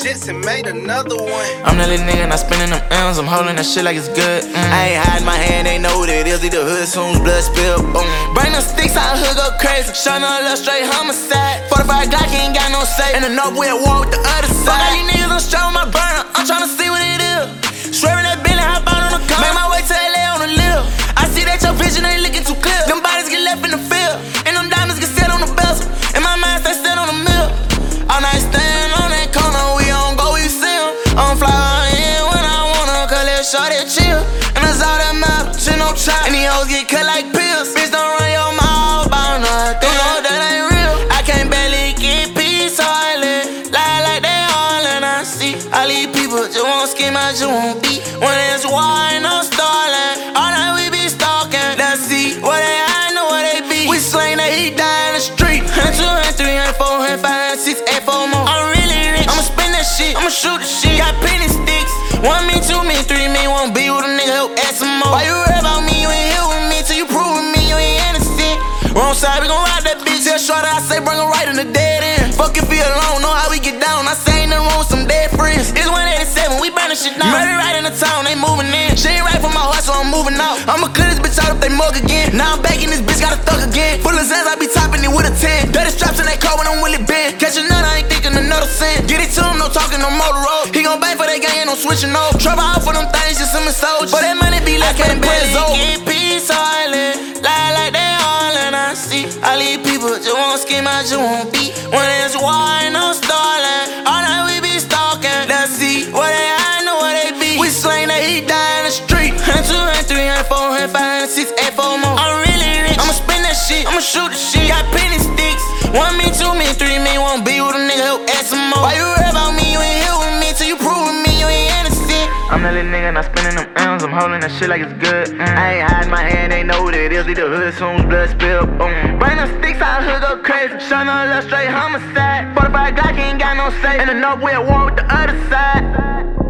shits and made another one. I'm that little nigga not spending them M's, I'm holding that shit like it's good. I ain't hiding my hand, they know what it is. Leave the hood soon as blood spill. Boom. Bring them sticks out, hood go crazy. Showing a little straight homicide. 45 Glock ain't got no say. In the north, we at war with the other side. Fuck all these niggas, I'm straight with my burner. I'm tryna see what it is. Swerving that Bentley, hop out on the car. Make my way to LA on the lip. I see that your vision ain't looking too clear. Them bodies get left in the field, and them diamonds get set on the bezel. And my mind stay set on the mill. All night stand on that corner, we don't go, we see 'em. I'm fly in when I wanna, cause let's short it chill. And that's all that matters, shit no try. And these hoes get cut like pills. Bitch, don't run your mouth about nothing, no, that ain't real. I can't barely get peace, so I lie like they all, and I see all these people just won't scheme, I just won't be. When it's war, ain't no stalling. All night we be stalking. Let's see what they I know what they be. We slang that he die in the street. And 2 and 3 and 4 and 5 and 6 and 4 more. I'm really rich. I'ma spin that shit. I'ma shoot the shit. Got penny sticks. 1 me, 2 me, 3 me. Won't be with a nigga, help add some more. Why you worry about me? You ain't here with me till you prove with me you ain't innocent. Wrong side, we gon' ride that bitch. Tell shorty I say bring her right in the dead end. Fuck if he alone, know how we get down. I say ain't nothing wrong with some dead friends. It's 187, we burning shit down. Murder right in the town, they moving in. She ain't right for my heart, so I'm moving out. I'ma clear this bitch out if they mug again. Now I'm back in this bitch, got a thug again. Full of Zans, I be topping it with a 10. Dirty straps in that car when I'm Willie Ben. Catch a nut, I ain't thinking another sin. Get it to him, no talking, no motor road. He gon' bang for that gang, ain't no switching no. Trouble out for them things, just some soldiers. But that money be like I can't barely get peace, so I lie like they all, and I see all these people just won't scheme, I just won't be. When it's war, ain't no stalling. All night we be stalking. Let's see what they I know what they be. We slang that he die in the street. And 2 and 3 and 4 and 5 and 6 and 4 more. I'm really rich. I'ma spin that shit. I'ma shoot the shit. Got penny sticks. 1 me, 2 me, 3 me. Won't be with a nigga, help add some more. Why you worry about me? You ain't here with me till you prove with me you ain't innocent. I'm that little nigga not spending them M's. I'm holding that shit like it's good. I ain't hiding my hand, they know what it is. Leave the hood soon as blood spill. Boom. Bring them sticks out, hood go crazy. Showing a little straight homicide. 45 Glock ain't got no say. In the north, we at war with the other side.